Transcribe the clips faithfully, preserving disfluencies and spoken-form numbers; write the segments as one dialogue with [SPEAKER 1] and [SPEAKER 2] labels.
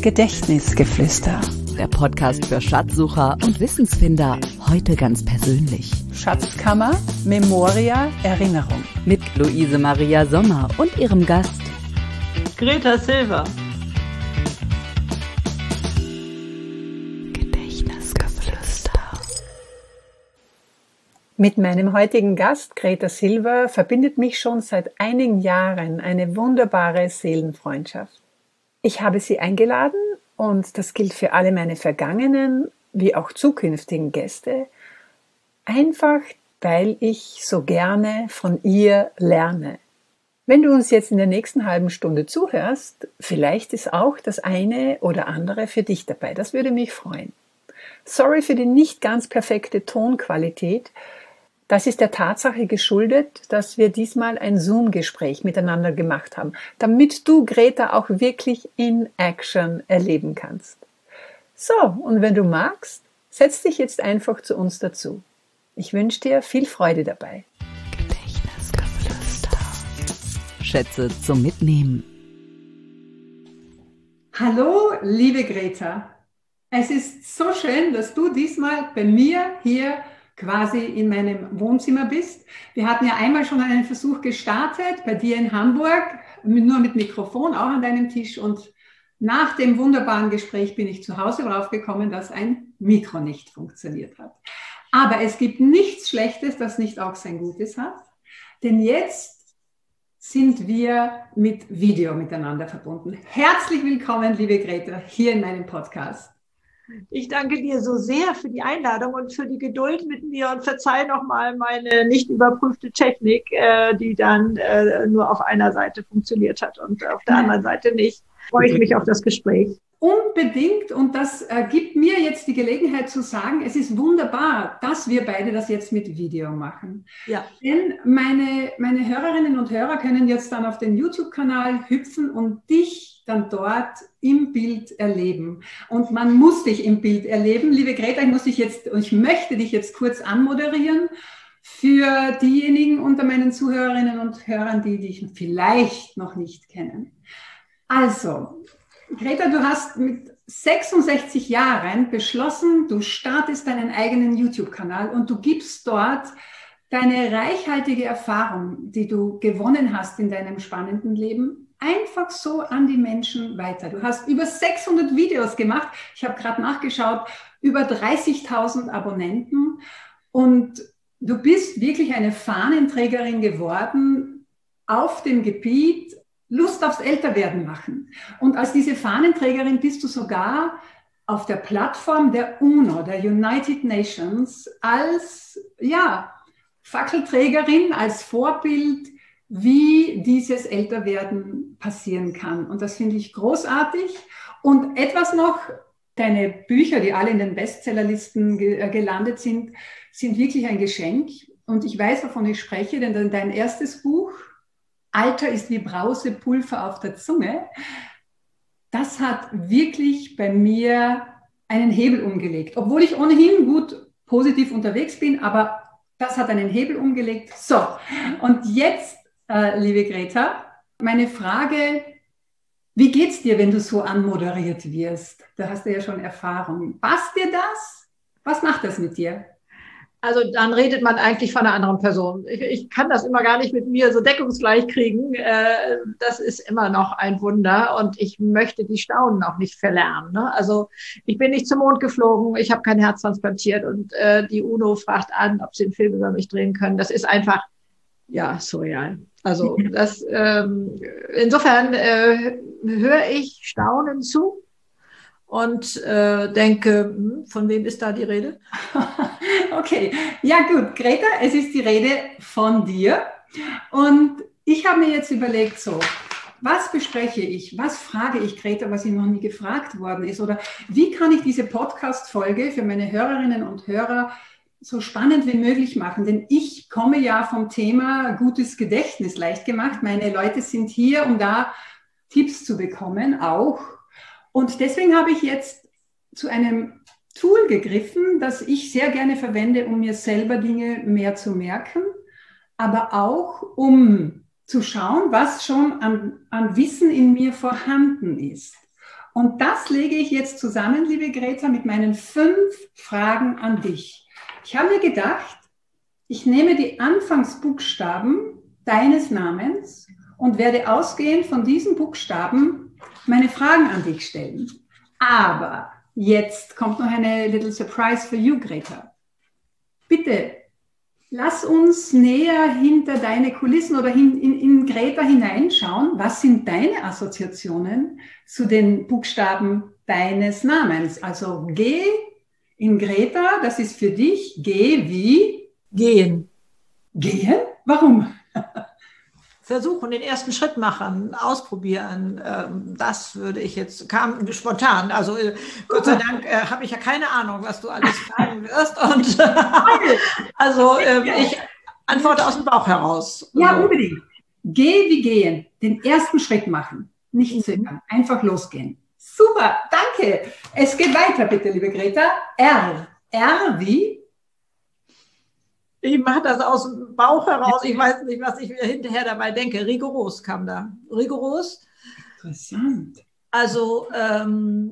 [SPEAKER 1] Gedächtnisgeflüster.
[SPEAKER 2] Der Podcast für Schatzsucher und Wissensfinder. Heute ganz persönlich.
[SPEAKER 1] Schatzkammer, Memoria, Erinnerung.
[SPEAKER 2] Mit Luise Maria Sommer und ihrem Gast
[SPEAKER 3] Greta Silva.
[SPEAKER 1] Gedächtnisgeflüster. Mit meinem heutigen Gast, Greta Silva, verbindet mich schon seit einigen Jahren eine wunderbare Seelenfreundschaft. Ich habe sie eingeladen und das gilt für alle meine vergangenen wie auch zukünftigen Gäste, einfach weil ich so gerne von ihr lerne. Wenn du uns jetzt in der nächsten halben Stunde zuhörst, vielleicht ist auch das eine oder andere für dich dabei. Das würde mich freuen. Sorry für die nicht ganz perfekte Tonqualität. Das ist der Tatsache geschuldet, dass wir diesmal ein Zoom-Gespräch miteinander gemacht haben, damit du Greta auch wirklich in Action erleben kannst. So, und wenn du magst, setz dich jetzt einfach zu uns dazu. Ich wünsche dir viel Freude dabei.
[SPEAKER 2] Gedächtnisgeflüster. Schätze zum Mitnehmen.
[SPEAKER 1] Hallo, liebe Greta. Es ist so schön, dass du diesmal bei mir hier quasi in meinem Wohnzimmer bist. Wir hatten ja einmal schon einen Versuch gestartet, bei dir in Hamburg, nur mit Mikrofon, auch an deinem Tisch. Und nach dem wunderbaren Gespräch bin ich zu Hause draufgekommen, dass ein Mikro nicht funktioniert hat. Aber es gibt nichts Schlechtes, das nicht auch sein Gutes hat. Denn jetzt sind wir mit Video miteinander verbunden. Herzlich willkommen, liebe Greta, hier in meinem Podcast.
[SPEAKER 3] Ich danke dir so sehr für die Einladung und für die Geduld mit mir und verzeih nochmal meine nicht überprüfte Technik, äh, die dann äh, nur auf einer Seite funktioniert hat und auf der anderen Seite nicht. Freue ich mich auf das Gespräch.
[SPEAKER 1] Unbedingt, und das äh, gibt mir jetzt die Gelegenheit zu sagen, es ist wunderbar, dass wir beide das jetzt mit Video machen.
[SPEAKER 3] Ja.
[SPEAKER 1] Denn meine, meine Hörerinnen und Hörer können jetzt dann auf den YouTube-Kanal hüpfen und dich dann dort im Bild erleben. Und man muss dich im Bild erleben. Liebe Greta, ich muss dich jetzt, ich möchte dich jetzt kurz anmoderieren für diejenigen unter meinen Zuhörerinnen und Hörern, die dich vielleicht noch nicht kennen. Also, Greta, du hast mit sechsundsechzig Jahren beschlossen, du startest deinen eigenen YouTube-Kanal und du gibst dort deine reichhaltige Erfahrung, die du gewonnen hast in deinem spannenden Leben, einfach so an die Menschen weiter. Du hast über sechshundert Videos gemacht. Ich habe gerade nachgeschaut, über dreißigtausend Abonnenten und du bist wirklich eine Fahnenträgerin geworden auf dem Gebiet Lust aufs Älterwerden machen. Und als diese Fahnenträgerin bist du sogar auf der Plattform der UNO, der United Nations, als ja, Fackelträgerin, als Vorbild, wie dieses Älterwerden passieren kann. Und das finde ich großartig. Und etwas noch, deine Bücher, die alle in den Bestsellerlisten ge- gelandet sind, sind wirklich ein Geschenk. Und ich weiß, wovon ich spreche, denn dein erstes Buch, Alter ist wie Brausepulver auf der Zunge, das hat wirklich bei mir einen Hebel umgelegt. Obwohl ich ohnehin gut positiv unterwegs bin, aber das hat einen Hebel umgelegt. So, und jetzt, äh, liebe Greta, meine Frage, wie geht's dir, wenn du so anmoderiert wirst? Da hast du ja schon Erfahrung. Passt dir das? Was macht das mit dir?
[SPEAKER 3] Also dann redet man eigentlich von einer anderen Person. Ich, ich kann das immer gar nicht mit mir so deckungsgleich kriegen. Äh, das ist immer noch ein Wunder und ich möchte die Staunen auch nicht verlernen. Ne? Also ich bin nicht zum Mond geflogen, ich habe kein Herz transplantiert und äh, die UNO fragt an, ob sie einen Film über mich drehen können. Das ist einfach, ja, surreal. Also das, ähm, insofern äh, höre ich Staunen zu. Und äh, denke, hm, von wem ist da die Rede?
[SPEAKER 1] Okay, ja gut, Greta, es ist die Rede von dir. Und ich habe mir jetzt überlegt, so, was bespreche ich, was frage ich Greta, was ihr noch nie gefragt worden ist? Oder wie kann ich diese Podcast-Folge für meine Hörerinnen und Hörer so spannend wie möglich machen? Denn ich komme ja vom Thema gutes Gedächtnis leicht gemacht. Meine Leute sind hier, um da Tipps zu bekommen, auch. Und deswegen habe ich jetzt zu einem Tool gegriffen, das ich sehr gerne verwende, um mir selber Dinge mehr zu merken, aber auch um zu schauen, was schon an, an Wissen in mir vorhanden ist. Und das lege ich jetzt zusammen, liebe Greta, mit meinen fünf Fragen an dich. Ich habe mir gedacht, ich nehme die Anfangsbuchstaben deines Namens und werde ausgehend von diesen Buchstaben meine Fragen an dich stellen. Aber jetzt kommt noch eine little surprise for you, Greta. Bitte, lass uns näher hinter deine Kulissen oder in, in, in Greta hineinschauen. Was sind deine Assoziationen zu den Buchstaben deines Namens? Also G in Greta, das ist für dich G wie?
[SPEAKER 3] Gehen.
[SPEAKER 1] Gehen? Warum?
[SPEAKER 3] Versuchen, den ersten Schritt machen, ausprobieren. Das würde ich jetzt, kam spontan. Also Gott sei Dank äh, habe ich ja keine Ahnung, was du alles fragen wirst. Und also äh, ich antworte aus dem Bauch heraus.
[SPEAKER 1] Ja,
[SPEAKER 3] also.
[SPEAKER 1] Unbedingt. Geh wie gehen. Den ersten Schritt machen. Nicht zögern. Einfach losgehen. Super, danke. Es geht weiter, bitte, liebe Greta. R. R wie?
[SPEAKER 3] Ich mache das aus dem Bauch heraus. Ich weiß nicht, was ich mir hinterher dabei denke. Rigoros kam da. Rigoros.
[SPEAKER 1] Interessant.
[SPEAKER 3] Also ähm,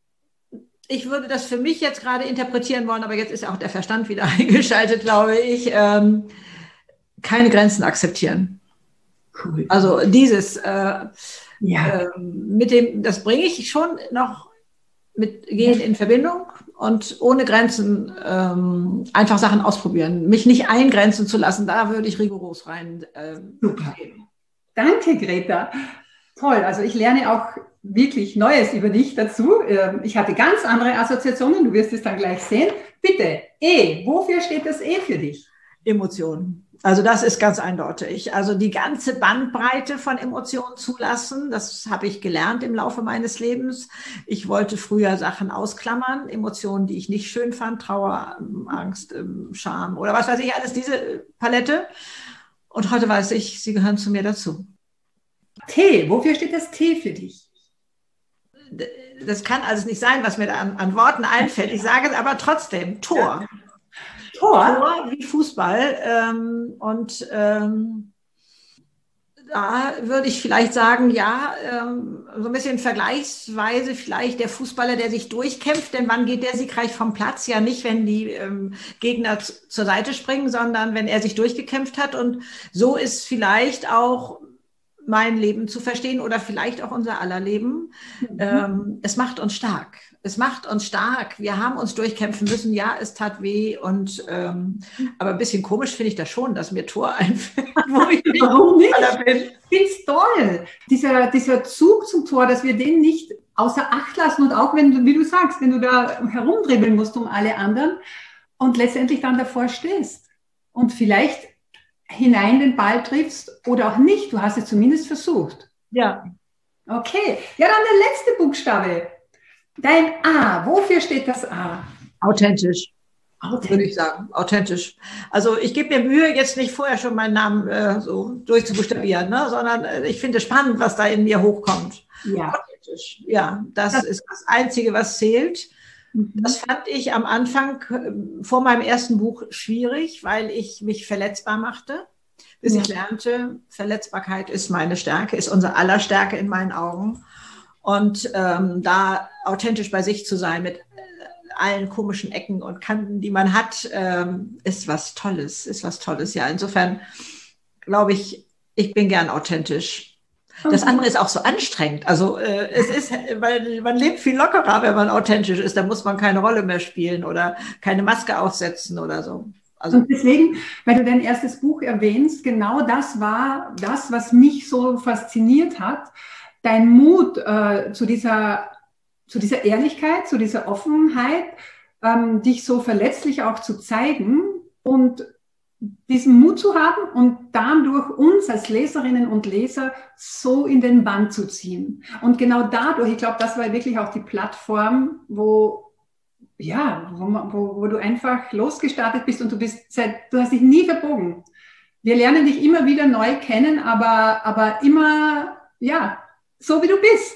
[SPEAKER 3] ich würde das für mich jetzt gerade interpretieren wollen, aber jetzt ist auch der Verstand wieder eingeschaltet, glaube ich. Ähm, keine Grenzen akzeptieren.
[SPEAKER 1] Cool.
[SPEAKER 3] Also dieses äh,
[SPEAKER 1] ja.
[SPEAKER 3] äh, mit dem, das bringe ich schon noch mit Gehen in Verbindung. Und ohne Grenzen ähm, einfach Sachen ausprobieren. Mich nicht eingrenzen zu lassen, da würde ich rigoros rein. Ähm,
[SPEAKER 1] Super. Danke, Greta. Toll, also ich lerne auch wirklich Neues über dich dazu. Ich hatte ganz andere Assoziationen, du wirst es dann gleich sehen. Bitte, E, wofür steht das E für dich?
[SPEAKER 3] Emotionen. Also das ist ganz eindeutig. Also die ganze Bandbreite von Emotionen zulassen, das habe ich gelernt im Laufe meines Lebens. Ich wollte früher Sachen ausklammern, Emotionen, die ich nicht schön fand, Trauer, Angst, Scham oder was weiß ich, alles diese Palette. Und heute weiß ich, sie gehören zu mir dazu.
[SPEAKER 1] T, wofür steht das T für dich?
[SPEAKER 3] Das kann also nicht sein, was mir da an, an Worten einfällt. Ich sage es aber trotzdem, Tor.
[SPEAKER 1] Ja. Tor?
[SPEAKER 3] Tor wie Fußball. Ähm, und ähm, da würde ich vielleicht sagen, ja, ähm, so ein bisschen vergleichsweise vielleicht der Fußballer, der sich durchkämpft. Denn wann geht der siegreich vom Platz? Ja nicht, wenn die ähm, Gegner z- zur Seite springen, sondern wenn er sich durchgekämpft hat. Und so ist vielleicht auch mein Leben zu verstehen oder vielleicht auch unser aller Leben. Mhm. Ähm, es macht uns stark. Es macht uns stark. Wir haben uns durchkämpfen müssen. Ja, es tat weh. Und, ähm, aber ein bisschen komisch finde ich das schon, dass mir Tor einfällt, wo ich nicht
[SPEAKER 1] Warum nicht? Bin. Ich finde es toll. Dieser, dieser Zug zum Tor, dass wir den nicht außer Acht lassen. Und auch wenn du, wie du sagst, wenn du da herumdribbeln musst um alle anderen und letztendlich dann davor stehst und vielleicht hinein den Ball triffst oder auch nicht. Du hast es zumindest versucht.
[SPEAKER 3] Ja.
[SPEAKER 1] Okay. Ja, dann der letzte Buchstabe. Dein A. Wofür steht das A?
[SPEAKER 3] Authentisch. Authentisch. Würde ich sagen. Authentisch. Also ich gebe mir Mühe, jetzt nicht vorher schon meinen Namen äh, so durchzubuchstabieren, ne? Sondern äh, ich finde es spannend, was da in mir hochkommt.
[SPEAKER 1] Ja.
[SPEAKER 3] Authentisch. Ja, das, das ist das Einzige, was zählt. Das fand ich am Anfang vor meinem ersten Buch schwierig, weil ich mich verletzbar machte, bis ja. ich lernte, Verletzbarkeit ist meine Stärke, ist unsere aller Stärke in meinen Augen. Und ähm, da authentisch bei sich zu sein mit allen komischen Ecken und Kanten, die man hat, ähm, ist was Tolles, ist was Tolles. Ja, insofern glaube ich, ich bin gern authentisch. Das andere ist auch so anstrengend. Also äh, es ist, weil man lebt viel lockerer, wenn man authentisch ist. Da muss man keine Rolle mehr spielen oder keine Maske aufsetzen oder so. Also
[SPEAKER 1] und deswegen, weil du dein erstes Buch erwähnst, genau das war das, was mich so fasziniert hat. Dein Mut äh, zu dieser, zu dieser Ehrlichkeit, zu dieser Offenheit, ähm, dich so verletzlich auch zu zeigen und diesen Mut zu haben und dadurch uns als Leserinnen und Leser so in den Bann zu ziehen. Und genau dadurch, ich glaube, das war wirklich auch die Plattform, wo, ja, wo, wo, wo du einfach losgestartet bist und du bist seit, du hast dich nie verbogen. Wir lernen dich immer wieder neu kennen, aber, aber immer, ja, so wie du bist.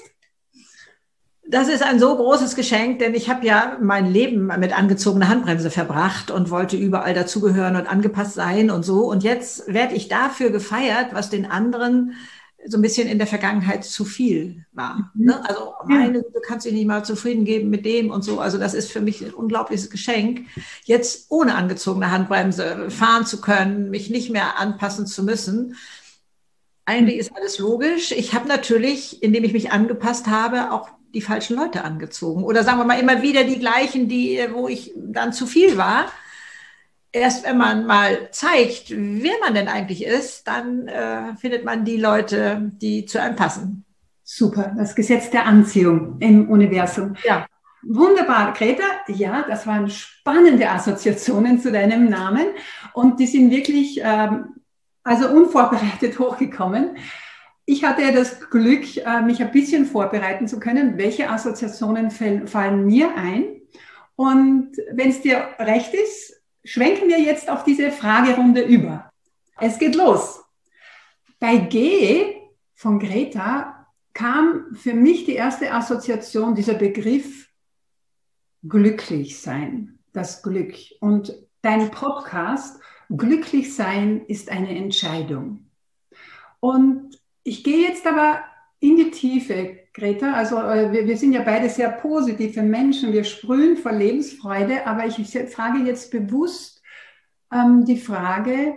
[SPEAKER 3] Das ist ein so großes Geschenk, denn ich habe ja mein Leben mit angezogener Handbremse verbracht und wollte überall dazugehören und angepasst sein und so. Und jetzt werde ich dafür gefeiert, was den anderen so ein bisschen in der Vergangenheit zu viel war.
[SPEAKER 1] Mhm.
[SPEAKER 3] Ne? Also meine, du kannst dich nicht mal zufrieden geben mit dem und so. Also das ist für mich ein unglaubliches Geschenk, jetzt ohne angezogene Handbremse fahren zu können, mich nicht mehr anpassen zu müssen. Eigentlich ist alles logisch. Ich habe natürlich, indem ich mich angepasst habe, auch die falschen Leute angezogen. Oder sagen wir mal immer wieder die gleichen, die, wo ich dann zu viel war. Erst wenn man mal zeigt, wer man denn eigentlich ist, dann äh, findet man die Leute, die zu einem passen.
[SPEAKER 1] Super, das Gesetz der Anziehung im Universum.
[SPEAKER 3] Ja.
[SPEAKER 1] Wunderbar, Greta. Ja, das waren spannende Assoziationen zu deinem Namen und die sind wirklich ähm, also unvorbereitet hochgekommen. Ich hatte das Glück, äh, mich ein bisschen vorbereiten zu können, welche Assoziationen fallen, fallen mir ein. Und wenn es dir recht ist, schwenken wir jetzt auf diese Fragerunde über. Es geht los. Bei G von Greta kam für mich die erste Assoziation, dieser Begriff glücklich sein, das Glück. Und dein Podcast, glücklich sein ist eine Entscheidung. Und ich gehe jetzt aber in die Tiefe, Greta. Also wir, wir sind ja beide sehr positive Menschen, wir sprühen vor Lebensfreude, aber ich frage jetzt bewusst ähm, die Frage,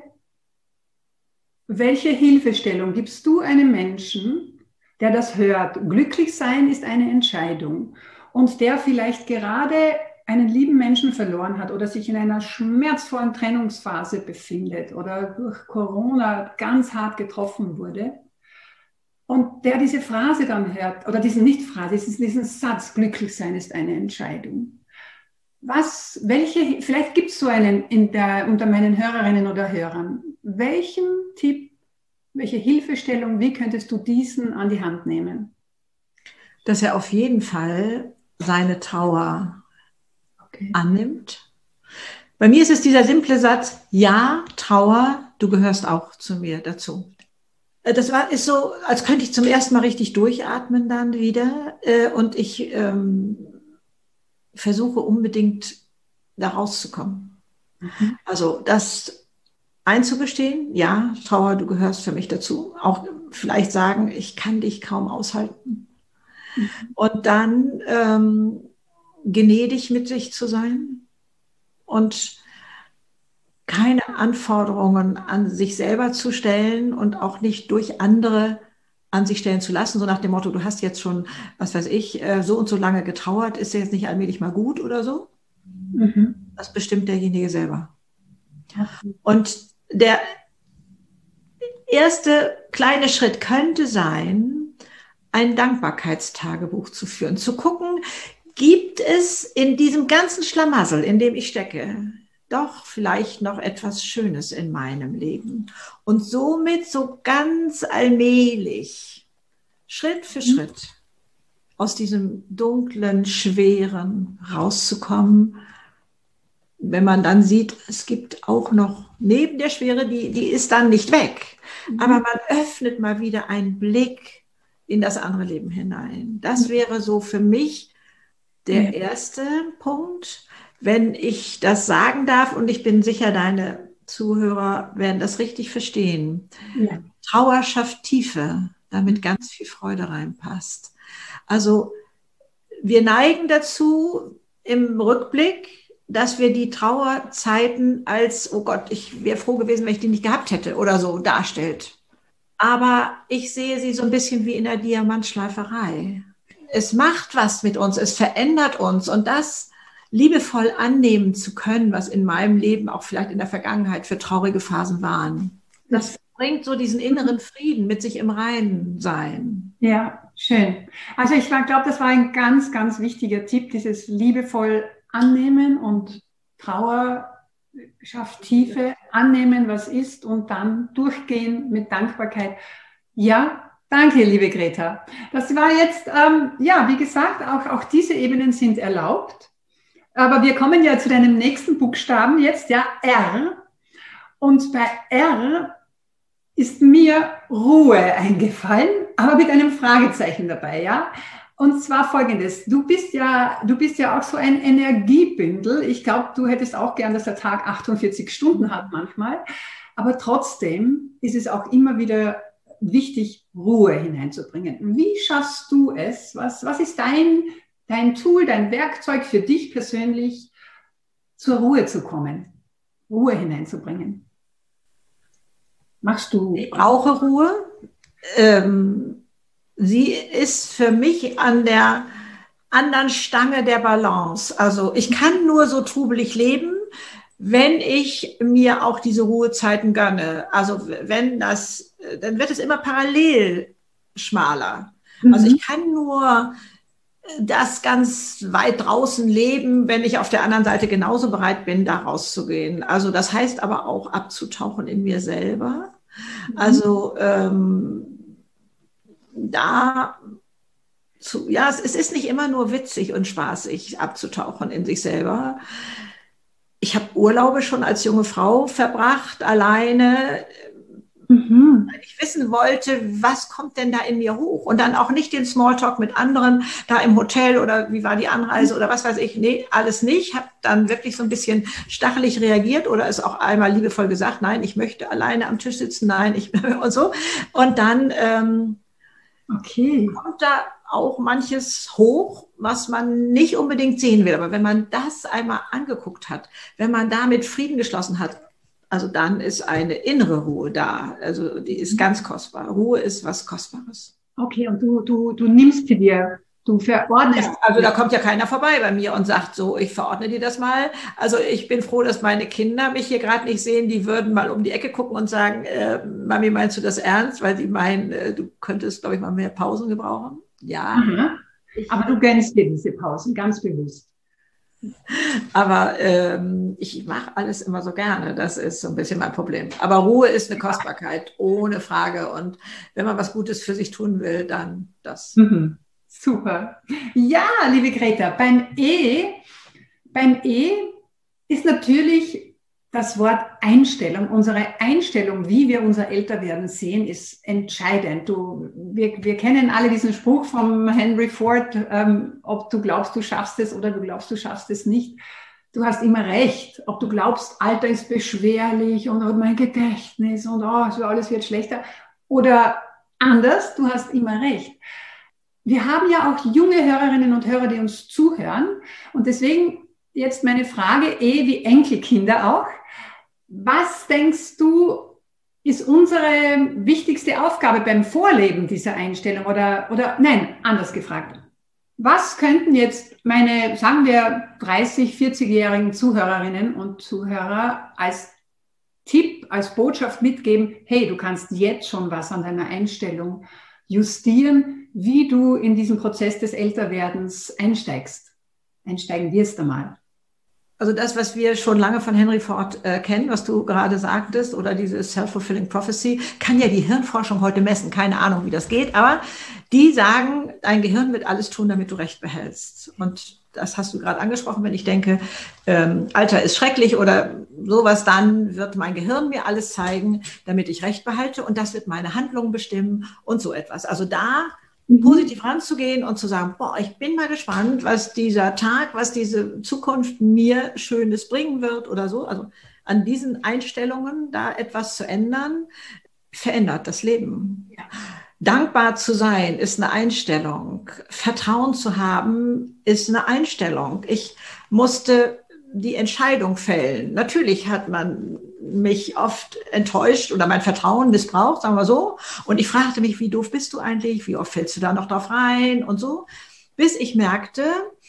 [SPEAKER 1] welche Hilfestellung gibst du einem Menschen, der das hört? Glücklich sein ist eine Entscheidung und der vielleicht gerade einen lieben Menschen verloren hat oder sich in einer schmerzvollen Trennungsphase befindet oder durch Corona ganz hart getroffen wurde. Und der diese Phrase dann hört, oder diesen nicht Phrase, diesen Satz, glücklich sein ist eine Entscheidung. Was, welche, vielleicht gibt es so einen in der, unter meinen Hörerinnen oder Hörern. Welchen Tipp, welche Hilfestellung, wie könntest du diesen an die Hand nehmen?
[SPEAKER 3] Dass er auf jeden Fall seine Trauer okay. annimmt. Bei mir ist es dieser simple Satz, ja, Trauer, du gehörst auch zu mir dazu. Das war, ist so, als könnte ich zum ersten Mal richtig durchatmen dann wieder. Und ich ähm, versuche unbedingt da rauszukommen. Mhm. Also das einzugestehen, ja, Trauer, du gehörst für mich dazu. Auch vielleicht sagen, ich kann dich kaum aushalten. Mhm. Und dann ähm, gnädig mit sich zu sein und keine Anforderungen an sich selber zu stellen und auch nicht durch andere an sich stellen zu lassen, so nach dem Motto, du hast jetzt schon, was weiß ich, so und so lange getrauert, ist dir jetzt nicht allmählich mal gut oder so? Mhm. Das bestimmt derjenige selber. Und der erste kleine Schritt könnte sein, ein Dankbarkeitstagebuch zu führen, zu gucken, gibt es in diesem ganzen Schlamassel, in dem ich stecke, doch vielleicht noch etwas Schönes in meinem Leben. Und somit so ganz allmählich, Schritt für mhm. Schritt, aus diesem dunklen, schweren rauszukommen. Wenn man dann sieht, es gibt auch noch neben der Schwere, die, die ist dann nicht weg. Mhm. Aber man öffnet mal wieder einen Blick in das andere Leben hinein. Das wäre so für mich der mhm. erste Punkt. Wenn ich das sagen darf, und ich bin sicher, deine Zuhörer werden das richtig verstehen. Ja. Trauer schafft Tiefe, damit ganz viel Freude reinpasst. Also wir neigen dazu im Rückblick, dass wir die Trauerzeiten als, oh Gott, ich wäre froh gewesen, wenn ich die nicht gehabt hätte oder so darstellt. Aber ich sehe sie so ein bisschen wie in der Diamantschleiferei. Es macht was mit uns, es verändert uns und das liebevoll annehmen zu können, was in meinem Leben auch vielleicht in der Vergangenheit für traurige Phasen waren. Das bringt so diesen inneren Frieden mit sich im Reinen sein.
[SPEAKER 1] Ja, schön. Also ich glaube, das war ein ganz, ganz wichtiger Tipp, dieses liebevoll annehmen und Trauer schafft Tiefe, annehmen, was ist und dann durchgehen mit Dankbarkeit. Ja, danke, liebe Greta. Das war jetzt, ähm, ja, wie gesagt, auch, auch diese Ebenen sind erlaubt. Aber wir kommen ja zu deinem nächsten Buchstaben jetzt, ja, R. Und bei R ist mir Ruhe eingefallen, aber mit einem Fragezeichen dabei, ja. Und zwar Folgendes: Du bist ja, du bist ja auch so ein Energiebündel. Ich glaube, du hättest auch gern, dass der Tag achtundvierzig Stunden hat manchmal. Aber trotzdem ist es auch immer wieder wichtig, Ruhe hineinzubringen. Wie schaffst du es? Was, was ist dein, dein Tool, dein Werkzeug für dich persönlich, zur Ruhe zu kommen, Ruhe hineinzubringen? Machst du?
[SPEAKER 3] Ich brauche Ruhe. Ähm, sie ist für mich an der anderen Stange der Balance. Also ich kann nur so trubelig leben, wenn ich mir auch diese Ruhezeiten gönne. Also wenn das, dann wird es immer parallel schmaler. Mhm. Also ich kann nur das ganz weit draußen leben, wenn ich auf der anderen Seite genauso bereit bin, da rauszugehen. Also das heißt aber auch abzutauchen in mir selber. Mhm. Also ähm, da zu, ja, es, es ist nicht immer nur witzig und spaßig, abzutauchen in sich selber. Ich habe Urlaube schon als junge Frau verbracht, alleine, mhm. weil ich wissen wollte, was kommt denn da in mir hoch? Und dann auch nicht den Smalltalk mit anderen da im Hotel oder wie war die Anreise oder was weiß ich. Nee, alles nicht. Habe dann wirklich so ein bisschen stachelig reagiert oder es auch einmal liebevoll gesagt, nein, ich möchte alleine am Tisch sitzen, nein, ich und so. Und dann ähm, okay. kommt da auch manches hoch, was man nicht unbedingt sehen will. Aber wenn man das einmal angeguckt hat, wenn man damit Frieden geschlossen hat, also dann ist eine innere Ruhe da. Also die ist ganz kostbar. Ruhe ist was Kostbares.
[SPEAKER 1] Okay, und du, du, du nimmst sie dir, du verordnest.
[SPEAKER 3] Ja, also da kommt ja keiner vorbei bei mir und sagt so, ich verordne dir das mal. Also ich bin froh, dass meine Kinder mich hier gerade nicht sehen. Die würden mal um die Ecke gucken und sagen, äh, Mami, meinst du das ernst? Weil sie meinen, äh, du könntest, glaube ich, mal mehr Pausen gebrauchen. Ja.
[SPEAKER 1] Mhm. Aber du gönnst dir diese Pausen, ganz bewusst.
[SPEAKER 3] Aber ähm, ich mache alles immer so gerne. Das ist so ein bisschen mein Problem. Aber Ruhe ist eine Kostbarkeit, ohne Frage. Und wenn man was Gutes für sich tun will, dann das.
[SPEAKER 1] Mhm. Super. Ja, liebe Greta, beim E, beim E ist natürlich das Wort Einstellung. Unsere Einstellung, wie wir unser Älterwerden sehen, ist entscheidend. Du, wir, wir kennen alle diesen Spruch von Henry Ford, ähm, ob du glaubst, du schaffst es oder du glaubst, du schaffst es nicht. Du hast immer recht. Ob du glaubst, Alter ist beschwerlich und oh, mein Gedächtnis und oh, so alles wird schlechter. Oder anders, du hast immer recht. Wir haben ja auch junge Hörerinnen und Hörer, die uns zuhören. Und deswegen jetzt meine Frage, eh wie Enkelkinder auch. Was denkst du, ist unsere wichtigste Aufgabe beim Vorleben dieser Einstellung? Oder, oder nein, anders gefragt. Was könnten jetzt meine, sagen wir, dreißig-, vierzig-jährigen Zuhörerinnen und Zuhörer als Tipp, als Botschaft mitgeben, hey, du kannst jetzt schon was an deiner Einstellung justieren, wie du in diesen Prozess des Älterwerdens einsteigst, einsteigen wirst einmal.
[SPEAKER 3] Also das, was wir schon lange von Henry Ford äh, kennen, was du gerade sagtest, oder diese Self-Fulfilling Prophecy, kann ja die Hirnforschung heute messen. Keine Ahnung, wie das geht, aber die sagen, dein Gehirn wird alles tun, damit du Recht behältst. Und das hast du gerade angesprochen, wenn ich denke, ähm, Alter ist schrecklich oder sowas, dann wird mein Gehirn mir alles zeigen, damit ich Recht behalte und das wird meine Handlungen bestimmen und so etwas. Also da positiv ranzugehen und zu sagen, boah, ich bin mal gespannt, was dieser Tag, was diese Zukunft mir Schönes bringen wird oder so. Also an diesen Einstellungen da etwas zu ändern, verändert das Leben. Ja. Dankbar zu sein ist eine Einstellung. Vertrauen zu haben ist eine Einstellung. Ich musste die Entscheidung fällen. Natürlich hat man mich oft enttäuscht oder mein Vertrauen missbraucht, sagen wir so. Und ich fragte mich, wie doof bist du eigentlich? Wie oft fällst du da noch drauf rein? Und so. Bis ich merkte,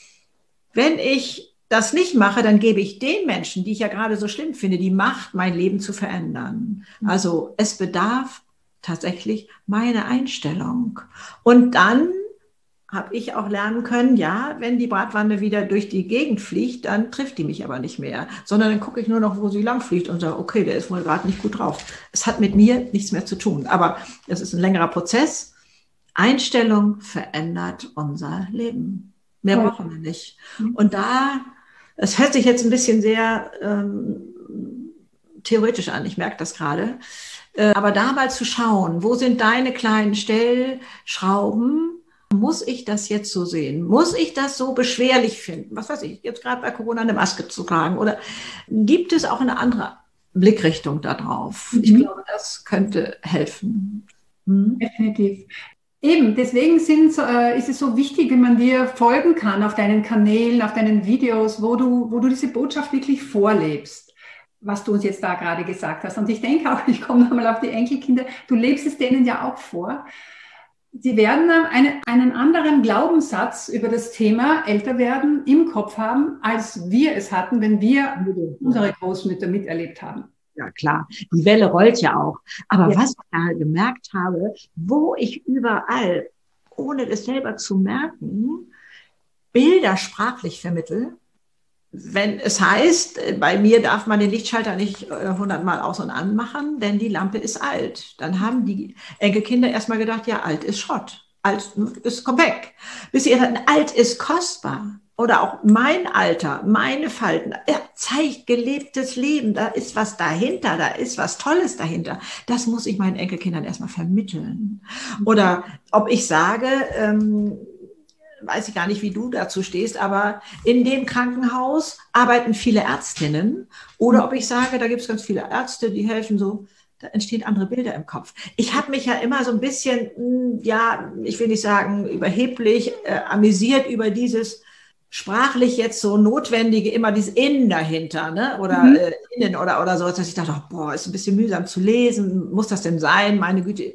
[SPEAKER 3] wenn ich das nicht mache, dann gebe ich den Menschen, die ich ja gerade so schlimm finde, die Macht, mein Leben zu verändern. Also es bedarf tatsächlich meine Einstellung. Und dann habe ich auch lernen können, ja, wenn die Bratwanne wieder durch die Gegend fliegt, dann trifft die mich aber nicht mehr, sondern dann gucke ich nur noch, wo sie lang fliegt und sage, okay, der ist wohl gerade nicht gut drauf. Es hat mit mir nichts mehr zu tun, aber es ist ein längerer Prozess. Einstellung verändert unser Leben. Mehr ja. brauchen wir nicht. Und da, es hört sich jetzt ein bisschen sehr ähm, theoretisch an, ich merke das gerade, äh, aber da mal zu schauen, wo sind deine kleinen Stellschrauben? Muss ich das jetzt so sehen? Muss ich das so beschwerlich finden? Was weiß ich, jetzt gerade bei Corona eine Maske zu tragen? Oder gibt es auch eine andere Blickrichtung da drauf? Mhm. Ich glaube, das könnte helfen.
[SPEAKER 1] Hm? Definitiv. Eben, deswegen sind, äh, ist es so wichtig, wenn man dir folgen kann auf deinen Kanälen, auf deinen Videos, wo du, wo du diese Botschaft wirklich vorlebst, was du uns jetzt da gerade gesagt hast. Und ich denke auch, ich komme nochmal auf die Enkelkinder, du lebst es denen ja auch vor. Sie werden eine, einen anderen Glaubenssatz über das Thema Älterwerden im Kopf haben, als wir es hatten, wenn wir unsere Großmütter miterlebt haben.
[SPEAKER 3] Ja, klar. Die Welle rollt ja auch. Aber
[SPEAKER 1] Ja.
[SPEAKER 3] was ich da gemerkt habe, wo ich überall, ohne es selber zu merken, Bilder sprachlich vermittle, wenn es heißt, bei mir darf man den Lichtschalter nicht hundertmal aus und an machen, denn die Lampe ist alt. Dann haben die Enkelkinder erstmal gedacht, ja, alt ist Schrott. Alt ist, kommt weg. Bis sie dann, alt ist kostbar. Oder auch mein Alter, meine Falten, ja, zeigt gelebtes Leben, da ist was dahinter, da ist was Tolles dahinter. Das muss ich meinen Enkelkindern erstmal vermitteln. Oder ob ich sage, ähm, weiß ich gar nicht, wie du dazu stehst, aber in dem Krankenhaus arbeiten viele Ärztinnen. Oder ob ich sage, da gibt es ganz viele Ärzte, die helfen so. Da entstehen andere Bilder im Kopf. Ich habe mich ja immer so ein bisschen, ja, ich will nicht sagen überheblich, äh, amüsiert über dieses sprachlich jetzt so notwendige, immer dieses Innen dahinter, ne? Oder mhm. äh, Innen oder, oder so, dass ich dachte, oh, boah, ist ein bisschen mühsam zu lesen, muss das denn sein, meine Güte.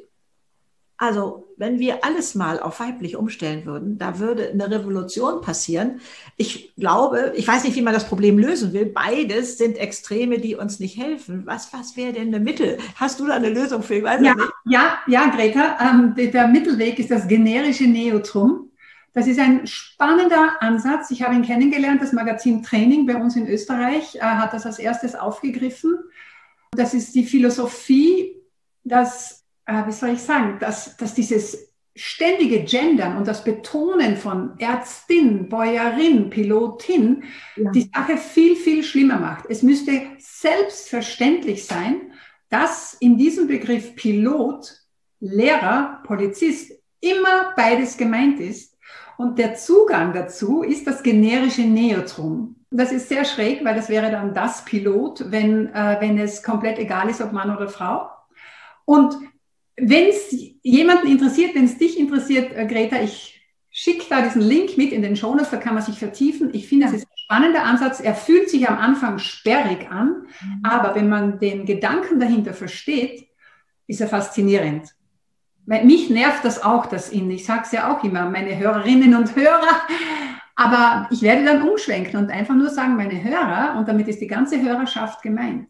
[SPEAKER 3] Also, wenn wir alles mal auf weiblich umstellen würden, da würde eine Revolution passieren. Ich glaube, ich weiß nicht, wie man das Problem lösen will. Beides sind Extreme, die uns nicht helfen. Was, was wäre denn eine Mitte? Hast du da eine Lösung für? Ich weiß
[SPEAKER 1] ja,
[SPEAKER 3] nicht.
[SPEAKER 1] ja, ja, Greta, ähm, der, der Mittelweg ist das generische Neotrum. Das ist ein spannender Ansatz. Ich habe ihn kennengelernt. Das Magazin Training bei uns in Österreich äh, hat das als erstes aufgegriffen. Das ist die Philosophie, dass, äh, wie soll ich sagen, dass, dass dieses ständige Gendern und das Betonen von Ärztin, Bäuerin, Pilotin ja. die Sache viel, viel schlimmer macht. Es müsste selbstverständlich sein, dass in diesem Begriff Pilot, Lehrer, Polizist immer beides gemeint ist. Und der Zugang dazu ist das generische Neotrum. Das ist sehr schräg, weil das wäre dann das Pilot, wenn, äh, wenn es komplett egal ist, ob Mann oder Frau. Und wenn es jemanden interessiert, wenn es dich interessiert, äh, Greta, ich schicke da diesen Link mit in den Shownotes, da kann man sich vertiefen. Ich finde, ja. es ist ein spannender Ansatz. Er fühlt sich am Anfang sperrig an, mhm. aber wenn man den Gedanken dahinter versteht, ist er faszinierend. Weil mich nervt das auch, das Innen. Ich sage es ja auch immer, meine Hörerinnen und Hörer. Aber ich werde dann umschwenken und einfach nur sagen, meine Hörer, und damit ist die ganze Hörerschaft gemeint.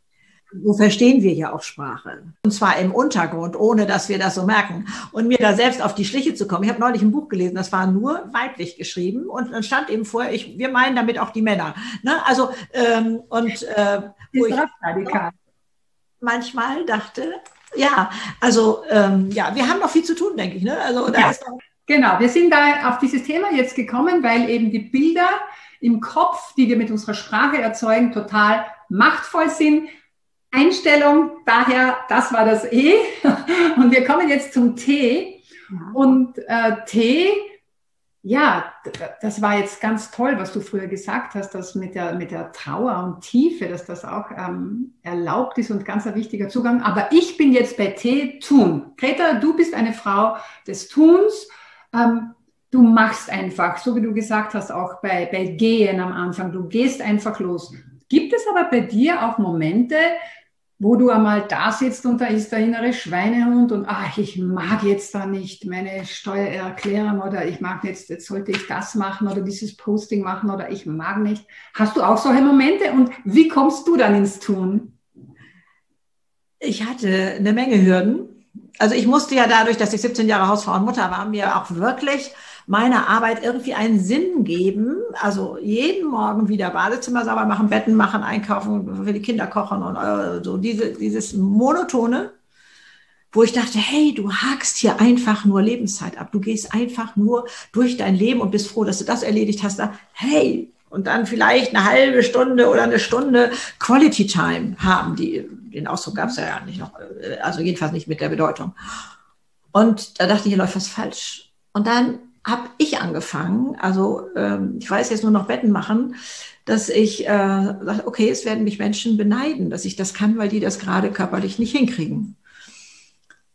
[SPEAKER 3] So verstehen wir ja auch Sprache. Und zwar im Untergrund, ohne dass wir das so merken. Und mir da selbst auf die Schliche zu kommen. Ich habe neulich ein Buch gelesen, das war nur weiblich geschrieben. Und dann stand eben vor, ich, wir meinen damit auch die Männer. Ne? Also, ähm, und äh, wo ich radikal manchmal dachte, ja, also ähm, ja, wir haben noch viel zu tun, denke ich. Ne? Also, da
[SPEAKER 1] ja,
[SPEAKER 3] ist noch
[SPEAKER 1] genau, wir sind da auf dieses Thema jetzt gekommen, weil eben die Bilder im Kopf, die wir mit unserer Sprache erzeugen, total machtvoll sind. Einstellung, daher, das war das E. Und wir kommen jetzt zum T. Und äh, T, ja, das war jetzt ganz toll, was du früher gesagt hast, dass mit der, mit der Trauer und Tiefe, dass das auch ähm, erlaubt ist und ganz ein wichtiger Zugang. Aber ich bin jetzt bei T, tun. Greta, du bist eine Frau des Tuns. Ähm, du machst einfach, so wie du gesagt hast, auch bei, bei Gehen am Anfang. Du gehst einfach los. Gibt es aber bei dir auch Momente, wo du einmal da sitzt und da ist der innere Schweinehund und ach, ich mag jetzt da nicht meine Steuererklärung oder ich mag jetzt, jetzt sollte ich das machen oder dieses Posting machen oder ich mag nicht. Hast du auch solche Momente und wie kommst du dann ins Tun?
[SPEAKER 3] Ich hatte eine Menge Hürden. Also ich musste ja dadurch, dass ich siebzehn Jahre Hausfrau und Mutter war, mir auch wirklich meiner Arbeit irgendwie einen Sinn geben. Also jeden Morgen wieder Badezimmer sauber machen, Betten machen, einkaufen, für die Kinder kochen und äh, so diese, dieses Monotone, wo ich dachte, hey, du hakst hier einfach nur Lebenszeit ab. Du gehst einfach nur durch dein Leben und bist froh, dass du das erledigt hast. Da, hey, und dann vielleicht eine halbe Stunde oder eine Stunde Quality Time haben. Die, den Ausdruck gab es ja nicht noch, also jedenfalls nicht mit der Bedeutung. Und da dachte ich, hier läuft was falsch. Und dann habe ich angefangen, also ähm, ich weiß jetzt nur noch Betten machen, dass ich äh, sage, okay, es werden mich Menschen beneiden, dass ich das kann, weil die das gerade körperlich nicht hinkriegen.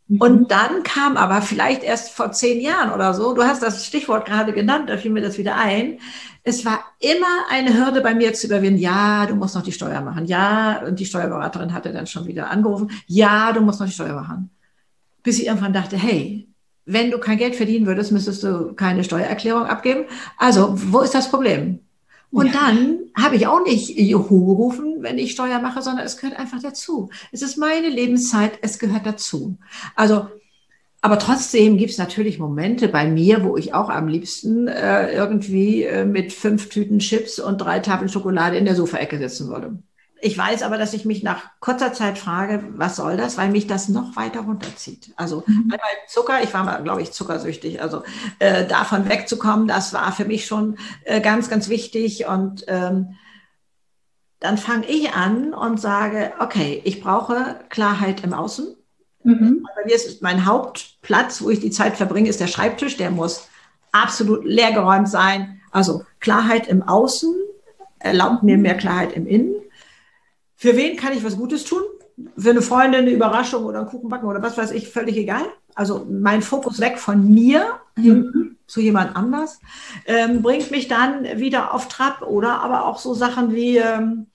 [SPEAKER 3] Mhm. Und dann kam aber vielleicht erst vor zehn Jahren oder so, du hast das Stichwort gerade genannt, da fiel mir das wieder ein, es war immer eine Hürde bei mir zu überwinden, ja, du musst noch die Steuer machen, ja, und die Steuerberaterin hatte dann schon wieder angerufen, ja, du musst noch die Steuer machen. Bis ich irgendwann dachte, hey, wenn du kein Geld verdienen würdest, müsstest du keine Steuererklärung abgeben. Also, wo ist das Problem? Und ja. Dann habe ich auch nicht Juhu gerufen, wenn ich Steuer mache, sondern es gehört einfach dazu. Es ist meine Lebenszeit, es gehört dazu. Also, aber trotzdem gibt es natürlich Momente bei mir, wo ich auch am liebsten äh, irgendwie äh, mit fünf Tüten Chips und drei Tafeln Schokolade in der Sofaecke sitzen würde. Ich weiß aber, dass ich mich nach kurzer Zeit frage, was soll das, weil mich das noch weiter runterzieht. Also mhm. einmal Zucker, ich war mal, glaube ich, zuckersüchtig, also äh, davon wegzukommen, das war für mich schon äh, ganz, ganz wichtig. Und ähm, dann fange ich an und sage, okay, ich brauche Klarheit im Außen. Mhm. Bei mir ist mein Hauptplatz, wo ich die Zeit verbringe, ist der Schreibtisch. Der muss absolut leergeräumt sein. Also Klarheit im Außen erlaubt mir mehr Klarheit im Innen. Für wen kann ich was Gutes tun? Für eine Freundin eine Überraschung oder einen Kuchen backen oder was weiß ich, völlig egal. Also mein Fokus weg von mir hin mhm. zu jemand anders ähm, bringt mich dann wieder auf Trab. Oder aber auch so Sachen wie, ähm,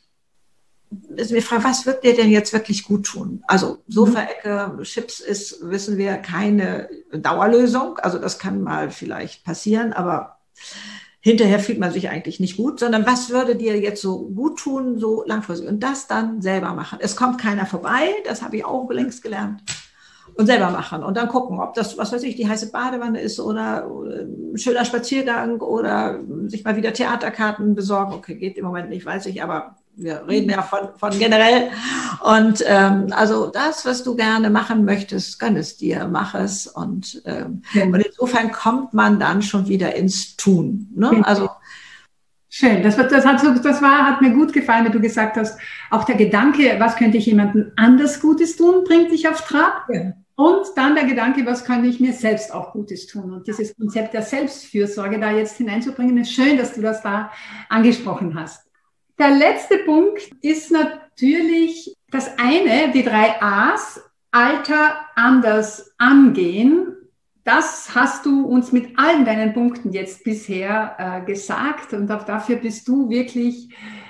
[SPEAKER 3] ist mir fragt, was wird dir denn jetzt wirklich gut tun? Also Sofaecke, Chips ist, wissen wir, keine Dauerlösung. Also das kann mal vielleicht passieren, aber hinterher fühlt man sich eigentlich nicht gut, sondern was würde dir jetzt so gut tun, so langfristig? Und das dann selber machen. Es kommt keiner vorbei, das habe ich auch längst gelernt. Und selber machen und dann gucken, ob das, was weiß ich, die heiße Badewanne ist oder, oder ein schöner Spaziergang oder sich mal wieder Theaterkarten besorgen. Okay, geht im Moment nicht, weiß ich, aber wir reden ja von, von generell. Und ähm, also das, was du gerne machen möchtest, gönn es dir, mach es. Und, ähm, ja. und insofern kommt man dann schon wieder ins Tun. Ne?
[SPEAKER 1] Ja.
[SPEAKER 3] Also
[SPEAKER 1] schön, das, das, hat, das war, hat mir gut gefallen, wie du gesagt hast, auch der Gedanke, was könnte ich jemandem anders Gutes tun, bringt dich auf Trab. Ja. Und dann der Gedanke, was kann ich mir selbst auch Gutes tun? Und dieses Konzept der Selbstfürsorge da jetzt hineinzubringen, ist schön, dass du das da angesprochen hast. Der letzte Punkt ist natürlich das eine, die drei A's, Alter anders angehen. Das hast du uns mit allen deinen Punkten jetzt bisher äh, gesagt und auch dafür bist du wirklich,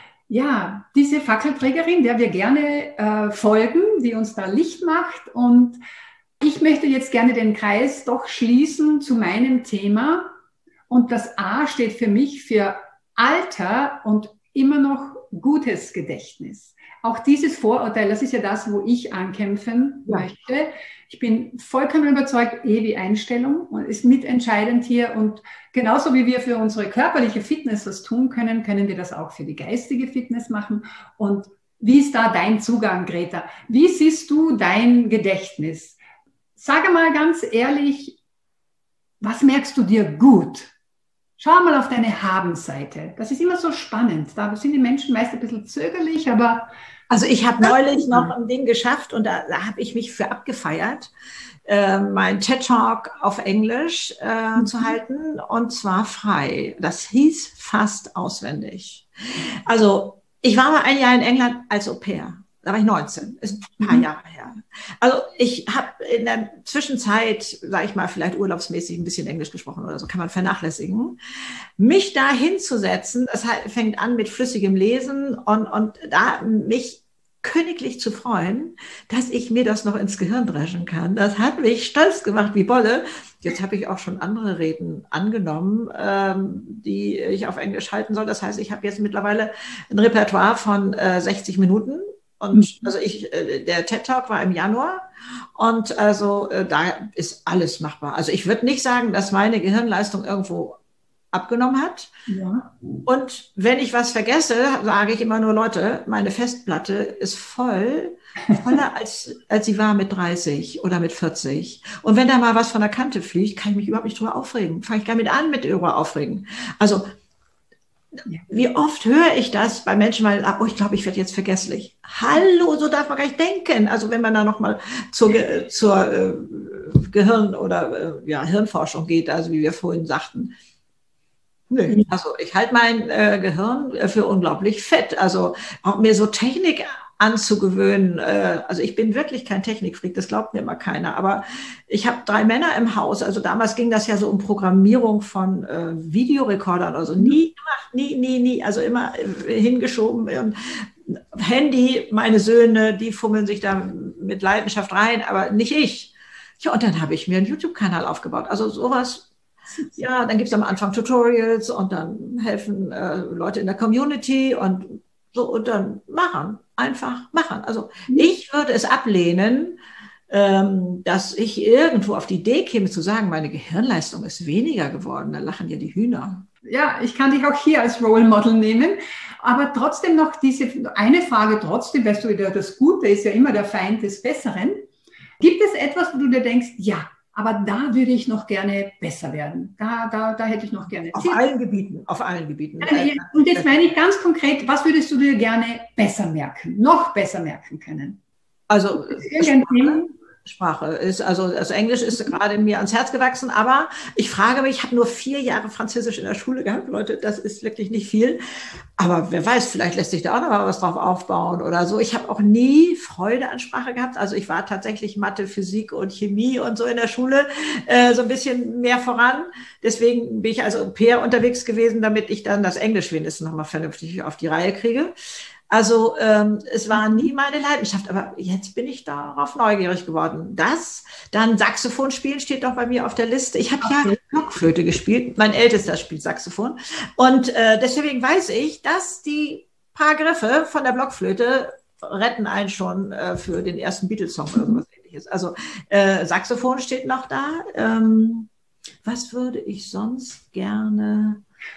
[SPEAKER 1] ja, diese Fackelträgerin, der wir gerne äh, folgen, die uns da Licht macht. Und ich möchte jetzt gerne den Kreis doch schließen zu meinem Thema. Und das A steht für mich für Alter und immer noch gutes Gedächtnis. Auch dieses Vorurteil, das ist ja das, wo ich ankämpfen ja. möchte. Ich bin vollkommen überzeugt, eh wie Einstellung und ist mitentscheidend hier. Und genauso wie wir für unsere körperliche Fitness was tun können, können wir das auch für die geistige Fitness machen. Und wie ist da dein Zugang, Greta? Wie siehst du dein Gedächtnis? Sage mal ganz ehrlich, was merkst du dir gut? Schau mal auf deine Habenseite. Das ist immer so spannend. Da sind die Menschen meist ein bisschen zögerlich, aber...
[SPEAKER 3] Also ich habe neulich noch ein Ding geschafft und da, da habe ich mich für abgefeiert, äh, mein TED-Talk auf Englisch äh, mhm. zu halten und zwar frei. Das hieß fast auswendig. Also ich war mal ein Jahr in England als Au-pair. Da war ich neunzehn, ist ein paar mhm. Jahre her. Also ich habe in der Zwischenzeit, sage ich mal, vielleicht urlaubsmäßig ein bisschen Englisch gesprochen oder so, kann man vernachlässigen. Mich da hinzusetzen, das fängt an mit flüssigem Lesen und, und da mich königlich zu freuen, dass ich mir das noch ins Gehirn dreschen kann. Das hat mich stolz gemacht wie Bolle. Jetzt habe ich auch schon andere Reden angenommen, ähm, die ich auf Englisch halten soll. Das heißt, ich habe jetzt mittlerweile ein Repertoire von äh, sechzig Minuten. Und also ich, der TED Talk war im Januar und also da ist alles machbar. Also ich würde nicht sagen, dass meine Gehirnleistung irgendwo abgenommen hat. Ja. Und wenn ich was vergesse, sage ich immer nur, Leute, meine Festplatte ist voll, voller als, als sie war mit dreißig oder mit vierzig. Und wenn da mal was von der Kante fliegt, kann ich mich überhaupt nicht drüber aufregen. Fange ich gar mit an, mit drüber aufregen. Also wie oft höre ich das bei Menschen, weil, oh, ich glaube, ich werde jetzt vergesslich. Hallo, so darf man gar nicht denken. Also wenn man da nochmal zur, zur äh, Gehirn- oder äh, ja, Hirnforschung geht, also wie wir vorhin sagten. Nö, also ich halte mein äh, Gehirn für unglaublich fit. Also auch mir so Technik anzugewöhnen. Äh, also ich bin wirklich kein Technikfreak, das glaubt mir immer keiner. Aber ich habe drei Männer im Haus. Also damals ging das ja so um Programmierung von äh, Videorekordern. Also nie gemacht, nie, nie, nie. Also immer äh, hingeschoben. Und Handy, meine Söhne, die fummeln sich da mit Leidenschaft rein, aber nicht ich. Ja, und dann habe ich mir einen YouTube-Kanal aufgebaut. Also sowas. Ja, dann gibt es am Anfang Tutorials und dann helfen äh, Leute in der Community und so und dann machen, einfach machen. Also ich würde es ablehnen, ähm, dass ich irgendwo auf die Idee käme zu sagen, meine Gehirnleistung ist weniger geworden. Da lachen ja die Hühner.
[SPEAKER 1] Ja, ich kann dich auch hier als Role Model nehmen, aber trotzdem noch diese eine Frage trotzdem, weißt du, das Gute ist ja immer der Feind des Besseren. Gibt es etwas, wo du dir denkst, ja, aber da würde ich noch gerne besser werden. Da, da, da hätte ich noch gerne.
[SPEAKER 3] Auf allen Gebieten, auf allen Gebieten.
[SPEAKER 1] Und jetzt meine ich ganz konkret, was würdest du dir gerne besser merken, noch besser merken können?
[SPEAKER 3] Also Sprache, Sprache ist, also das Englisch ist gerade mir ans Herz gewachsen, aber ich frage mich, ich habe nur vier Jahre Französisch in der Schule gehabt, Leute, das ist wirklich nicht viel. Aber wer weiß, vielleicht lässt sich da auch noch mal was drauf aufbauen oder so. Ich habe auch nie Freude an Sprache gehabt. Also ich war tatsächlich Mathe, Physik und Chemie und so in der Schule äh, so ein bisschen mehr voran. Deswegen bin ich also Au-pair unterwegs gewesen, damit ich dann das Englisch wenigstens noch mal vernünftig auf die Reihe kriege. Also ähm, es war nie meine Leidenschaft, aber jetzt bin ich darauf neugierig geworden. Das, dann Saxophon spielen steht doch bei mir auf der Liste. Ich habe ja Blockflöte gespielt, mein Ältester spielt Saxophon und äh, deswegen weiß ich, dass die paar Griffe von der Blockflöte retten einen schon äh, für den ersten Beatles-Song oder sowas Ähnliches. Also äh, Saxophon steht noch da. Ähm, was würde ich sonst gerne...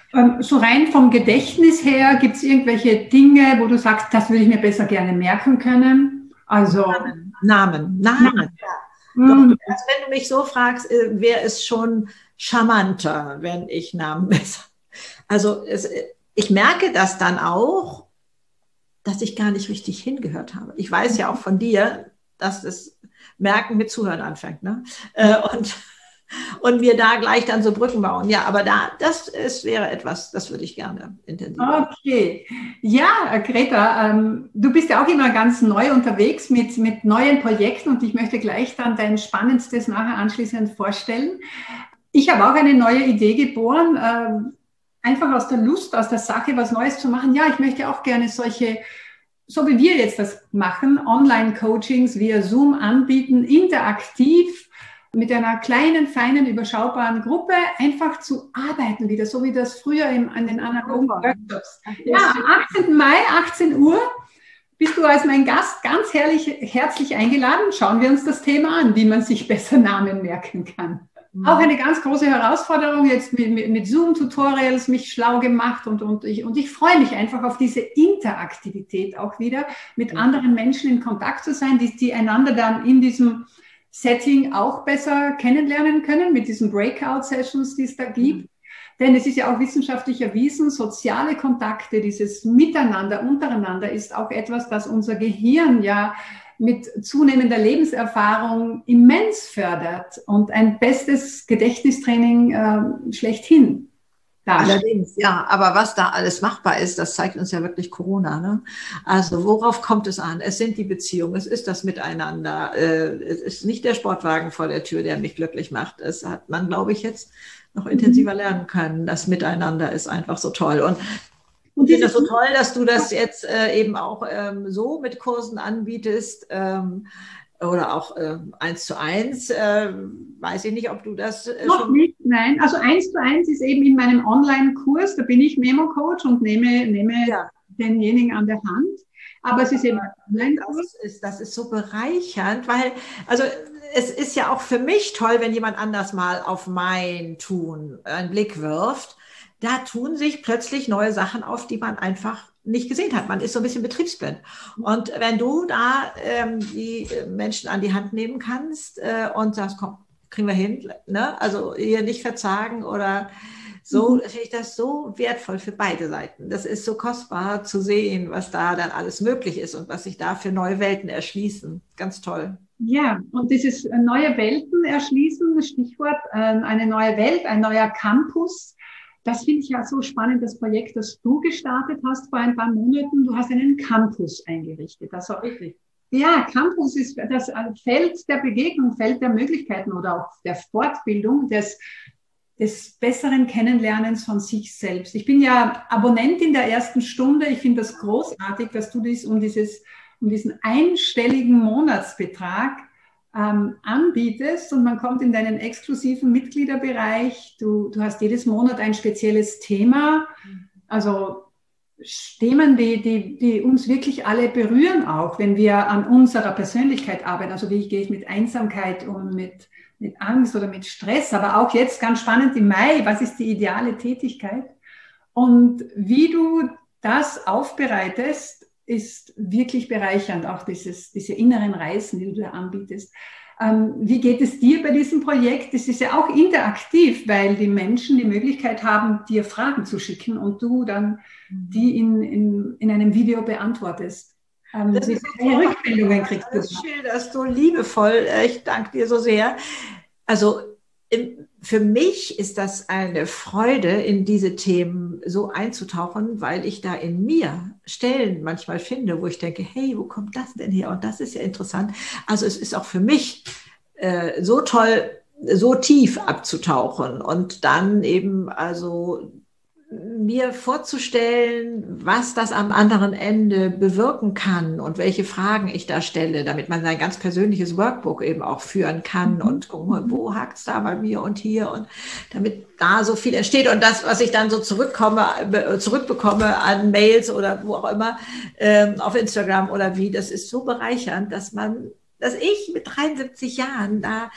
[SPEAKER 1] So rein vom Gedächtnis her, gibt es irgendwelche Dinge, wo du sagst, das würde ich mir besser gerne merken können? Also
[SPEAKER 3] Namen, Namen, Namen. Namen. Ja. Mhm. Doch, also wenn du mich so fragst, wäre es schon charmanter, wenn ich Namen besser. Also es, ich merke das dann auch, dass ich gar nicht richtig hingehört habe. Ich weiß ja auch von dir, dass das Merken mit Zuhören anfängt, ne? Und Und wir da gleich dann so Brücken bauen. Ja, aber da, das ist, wäre etwas, das würde ich gerne intensiver.
[SPEAKER 1] Okay. Ja, Greta, ähm, du bist ja auch immer ganz neu unterwegs mit, mit neuen Projekten und ich möchte gleich dann dein Spannendstes nachher anschließend vorstellen. Ich habe auch eine neue Idee geboren, ähm, einfach aus der Lust, aus der Sache, was Neues zu machen. Ja, ich möchte auch gerne solche, so wie wir jetzt das machen, Online-Coachings via Zoom anbieten, interaktiv, mit einer kleinen, feinen, überschaubaren Gruppe einfach zu arbeiten wieder, so wie das früher im, an den analogen Workshops. Ja, am achtzehnten Mai, achtzehn Uhr, bist du als mein Gast ganz herrlich, herzlich eingeladen. Schauen wir uns das Thema an, wie man sich besser Namen merken kann. Mhm. Auch eine ganz große Herausforderung, jetzt mit, mit, mit Zoom-Tutorials mich schlau gemacht und, und, ich, und ich freue mich einfach auf diese Interaktivität auch wieder, mit mhm. anderen Menschen in Kontakt zu sein, die, die einander dann in diesem Setting auch besser kennenlernen können mit diesen Breakout-Sessions, die es da gibt. Mhm. Denn es ist ja auch wissenschaftlich erwiesen, soziale Kontakte, dieses Miteinander, untereinander ist auch etwas, das unser Gehirn ja mit zunehmender Lebenserfahrung immens fördert und ein bestes Gedächtnistraining äh, schlechthin.
[SPEAKER 3] Allerdings, ja, aber was da alles machbar ist, das zeigt uns ja wirklich Corona. Ne? Also worauf kommt es an? Es sind die Beziehungen, es ist das Miteinander, äh, es ist nicht der Sportwagen vor der Tür, der mich glücklich macht. Es hat man, glaube ich, jetzt noch intensiver lernen können. Das Miteinander ist einfach so toll. Und ich finde das so toll, dass du das jetzt äh, eben auch ähm, so mit Kursen anbietest. Ähm, Oder auch äh, eins zu eins, äh, weiß ich nicht, ob du das äh,
[SPEAKER 1] Noch
[SPEAKER 3] schon...
[SPEAKER 1] nicht, nein. Also eins zu eins ist eben in meinem Online-Kurs, da bin ich Memo-Coach und nehme, nehme ja. denjenigen an der Hand. Aber es ist eben ein Online-Kurs.
[SPEAKER 3] Das ist, das ist so bereichernd, weil, also es ist ja auch für mich toll, wenn jemand anders mal auf mein Tun einen Blick wirft. Da tun sich plötzlich neue Sachen auf, die man einfach nicht gesehen hat. Man ist so ein bisschen betriebsblind. Und wenn du da ähm, die Menschen an die Hand nehmen kannst äh, und sagst, komm, kriegen wir hin, ne? Also hier nicht verzagen oder so, mhm. finde ich das so wertvoll für beide Seiten. Das ist so kostbar zu sehen, was da dann alles möglich ist und was sich da für neue Welten erschließen. Ganz toll.
[SPEAKER 1] Ja, und dieses neue Welten erschließen, Stichwort, äh, eine neue Welt, ein neuer Campus. das finde ich ja so spannend, das Projekt, das du gestartet hast vor ein paar Monaten. Du hast einen Campus eingerichtet. Also,
[SPEAKER 3] Richtig.
[SPEAKER 1] ja, Campus ist das Feld der Begegnung, Feld der Möglichkeiten oder auch der Fortbildung, des, des besseren Kennenlernens von sich selbst. Ich bin ja Abonnentin der ersten Stunde. Ich finde das großartig, dass du dies um, dieses, um diesen einstelligen Monatsbetrag ähm, anbietest und man kommt in deinen exklusiven Mitgliederbereich. Du, du hast jedes Monat ein spezielles Thema, also Themen, die, die, die uns wirklich alle berühren, auch wenn wir an unserer Persönlichkeit arbeiten. Also wie gehe ich mit Einsamkeit um, mit, mit Angst oder mit Stress, aber auch jetzt ganz spannend im Mai, was ist die ideale Tätigkeit? Und wie du das aufbereitest, ist wirklich bereichernd, auch dieses, diese inneren Reisen, die du da anbietest. Ähm, wie geht es dir bei diesem Projekt? Es ist ja auch interaktiv, weil die Menschen die Möglichkeit haben, dir Fragen zu schicken und du dann die in, in, in einem Video beantwortest. Ähm,
[SPEAKER 3] das ist so
[SPEAKER 1] Rückmeldungen kriegst du.
[SPEAKER 3] Das schilderst du liebevoll. Ich danke dir so sehr. Also im, für mich ist das eine Freude, in diese Themen so einzutauchen, weil ich da in mir Stellen manchmal finde, wo ich denke, hey, wo kommt das denn her? Und das ist ja interessant. Also es ist auch für mich äh, so toll, so tief abzutauchen und dann eben also mir vorzustellen, was das am anderen Ende bewirken kann und welche Fragen ich da stelle, damit man sein ganz persönliches Workbook eben auch führen kann und gucken, wo hakt es da bei mir und hier und damit da so viel entsteht und das, was ich dann so zurückkomme, zurückbekomme an Mails oder wo auch immer, ähm, auf Instagram oder wie, das ist so bereichernd, dass man, dass ich mit dreiundsiebzig Jahren da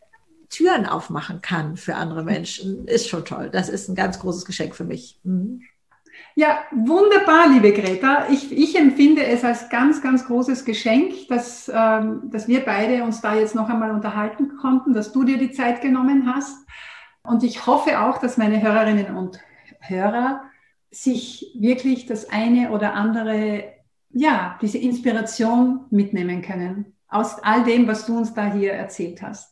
[SPEAKER 3] Türen aufmachen kann für andere Menschen, ist schon toll. Das ist ein ganz großes Geschenk für mich. Mhm.
[SPEAKER 1] Ja, wunderbar, liebe Greta. Ich, ich empfinde es als ganz, ganz großes Geschenk, dass, ähm, dass wir beide uns da jetzt noch einmal unterhalten konnten, dass du dir die Zeit genommen hast. Und ich hoffe auch, dass meine Hörerinnen und Hörer sich wirklich das eine oder andere, ja, diese Inspiration mitnehmen können aus all dem, was du uns da hier erzählt hast.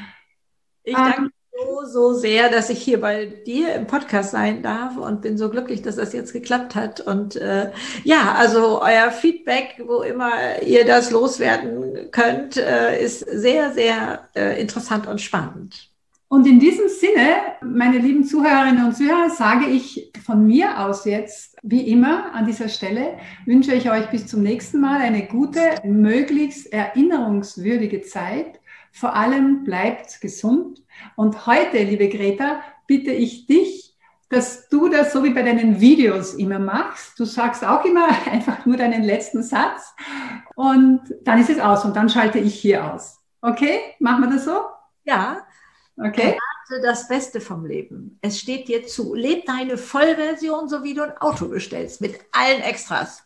[SPEAKER 3] Ich danke so, so sehr, dass ich hier bei dir im Podcast sein darf und bin so glücklich, dass das jetzt geklappt hat. Und äh, ja, also euer Feedback, wo immer ihr das loswerden könnt, äh, ist sehr, sehr äh, interessant und spannend.
[SPEAKER 1] Und in diesem Sinne, meine lieben Zuhörerinnen und Zuhörer, sage ich von mir aus jetzt, wie immer an dieser Stelle, wünsche ich euch bis zum nächsten Mal eine gute, möglichst erinnerungswürdige Zeit. Vor allem bleibt gesund. Und heute, liebe Greta, bitte ich dich, dass du das so wie bei deinen Videos immer machst. Du sagst auch immer einfach nur deinen letzten Satz und dann ist es aus und dann schalte ich hier aus. Okay? Machen wir das so?
[SPEAKER 3] Ja.
[SPEAKER 1] Okay.
[SPEAKER 3] Erwarte das Beste vom Leben. Es steht dir zu. Leb deine Vollversion, so wie du ein Auto bestellst, mit allen Extras.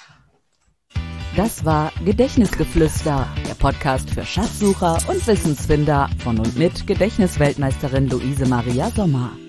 [SPEAKER 2] Das war Gedächtnisgeflüster, der Podcast für Schatzsucher und Wissensfinder von und mit Gedächtnisweltmeisterin Luise Maria Sommer.